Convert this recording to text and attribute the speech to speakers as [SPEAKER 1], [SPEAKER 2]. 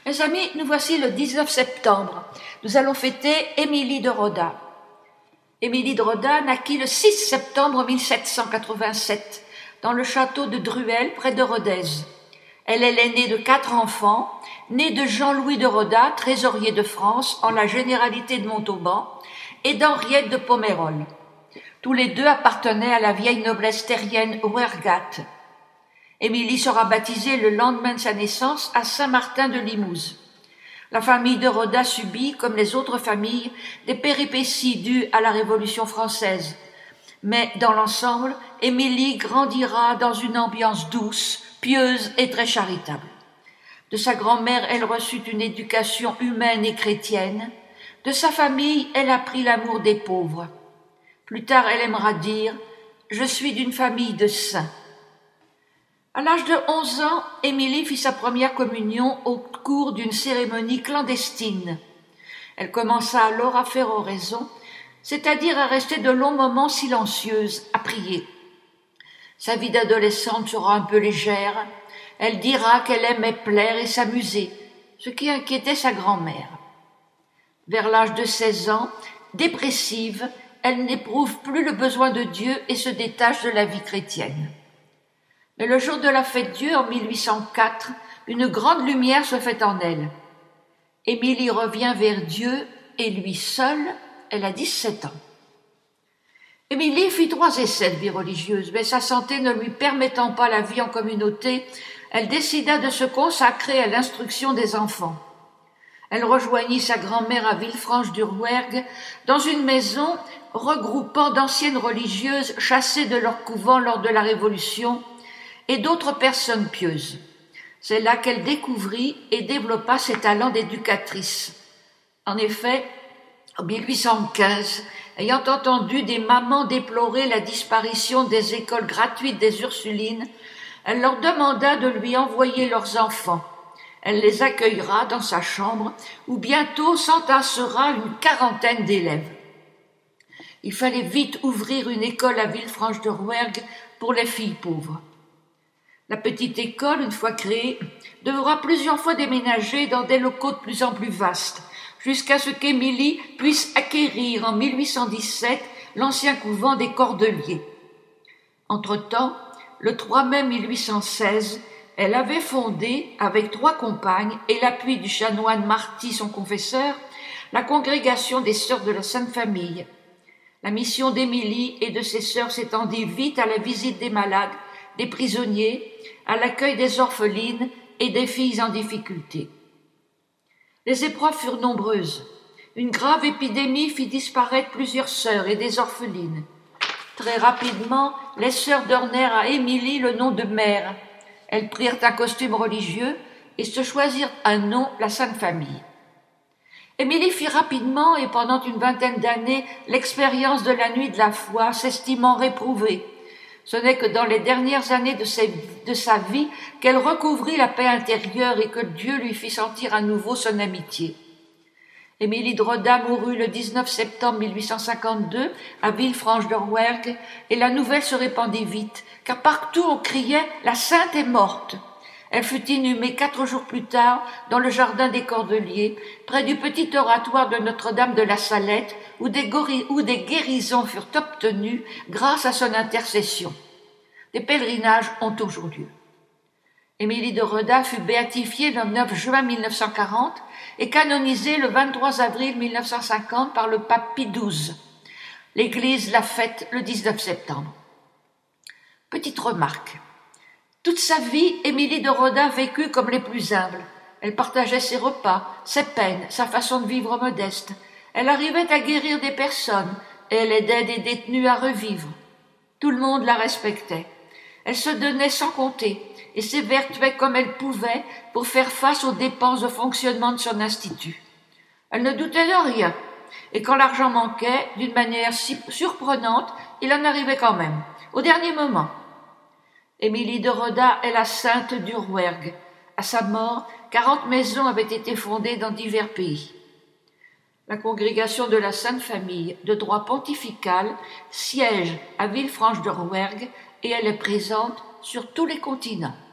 [SPEAKER 1] Mes amis, nous voici le 19 septembre. Nous allons fêter Émilie de Roda. Émilie de Roda naquit le 6 septembre 1787 dans le château de Druel, près de Rodez. Elle est l'aînée de 4 enfants, née de Jean-Louis de Roda, trésorier de France en la généralité de Montauban, et d'Henriette de Pomerol. Tous les deux appartenaient à la vieille noblesse terrienne Rouergat. Émilie sera baptisée le lendemain de sa naissance à Saint-Martin de Limouse. La famille de Roda subit, comme les autres familles, des péripéties dues à la Révolution française. Mais dans l'ensemble, Émilie grandira dans une ambiance douce, pieuse et très charitable. De sa grand-mère, elle reçut une éducation humaine et chrétienne. De sa famille, elle apprit l'amour des pauvres. Plus tard, elle aimera dire « Je suis d'une famille de saints ». À l'âge de 11 ans, Émilie fit sa première communion au cours d'une cérémonie clandestine. Elle commença alors à faire oraison, c'est-à-dire à rester de longs moments silencieuse, à prier. Sa vie d'adolescente sera un peu légère. Elle dira qu'elle aimait plaire et s'amuser, ce qui inquiétait sa grand-mère. Vers l'âge de 16 ans, dépressive, elle n'éprouve plus le besoin de Dieu et se détache de la vie chrétienne. Mais le jour de la fête Dieu, en 1804, une grande lumière se fait en elle. Émilie revient vers Dieu et lui seule, elle a 17 ans. Émilie fit 3 essais de vie religieuse, mais sa santé ne lui permettant pas la vie en communauté, elle décida de se consacrer à l'instruction des enfants. Elle rejoignit sa grand-mère à Villefranche-du-Rouergue dans une maison regroupant d'anciennes religieuses chassées de leur couvent lors de la Révolution et d'autres personnes pieuses. C'est là qu'elle découvrit et développa ses talents d'éducatrice. En effet, en 1815, ayant entendu des mamans déplorer la disparition des écoles gratuites des Ursulines, elle leur demanda de lui envoyer leurs enfants. Elle les accueillera dans sa chambre où bientôt s'entassera une 40aine d'élèves. Il fallait vite ouvrir une école à Villefranche-de-Rouergue pour les filles pauvres. La petite école, une fois créée, devra plusieurs fois déménager dans des locaux de plus en plus vastes, jusqu'à ce qu'Émilie puisse acquérir en 1817 l'ancien couvent des Cordeliers. Entre-temps, le 3 mai 1816, elle avait fondé, avec 3 compagnes et l'appui du chanoine Marty, son confesseur, la congrégation des Sœurs de la Sainte Famille. La mission d'Émilie et de ses sœurs s'étendit vite à la visite des malades, des prisonniers, à l'accueil des orphelines et des filles en difficulté. Les épreuves furent nombreuses. Une grave épidémie fit disparaître plusieurs sœurs et des orphelines. Très rapidement, les sœurs donnèrent à Émilie le nom de mère. Elles prirent un costume religieux et se choisirent un nom, la Sainte Famille. Émilie fit rapidement et pendant une 20aine d'années l'expérience de la nuit de la foi, s'estimant réprouvée. Ce n'est que dans les dernières années de sa vie qu'elle recouvrit la paix intérieure et que Dieu lui fit sentir à nouveau son amitié. Émilie de Roda mourut le 19 septembre 1852 à Villefranche-de-Rouergue et la nouvelle se répandit vite, car partout on criait « La Sainte est morte ». Elle fut inhumée 4 jours plus tard dans le jardin des Cordeliers, près du petit oratoire de Notre-Dame de la Salette, où des guérisons furent obtenues grâce à son intercession. Des pèlerinages ont toujours lieu. Émilie de Roda fut béatifiée le 9 juin 1940 et canonisée le 23 avril 1950 par le pape Pie XII. L'Église la fête le 19 septembre. Petite remarque. Toute sa vie, Émilie de Roda vécut comme les plus humbles. Elle partageait ses repas, ses peines, sa façon de vivre modeste. Elle arrivait à guérir des personnes et elle aidait des détenus à revivre. Tout le monde la respectait. Elle se donnait sans compter et s'évertuait comme elle pouvait pour faire face aux dépenses de fonctionnement de son institut. Elle ne doutait de rien et quand l'argent manquait, d'une manière si surprenante, il en arrivait quand même, au dernier moment. Émilie de Roda est la sainte du Rouergue. À sa mort, 40 maisons avaient été fondées dans divers pays. La congrégation de la Sainte Famille, de droit pontifical, siège à Villefranche-de-Rouergue et elle est présente sur tous les continents.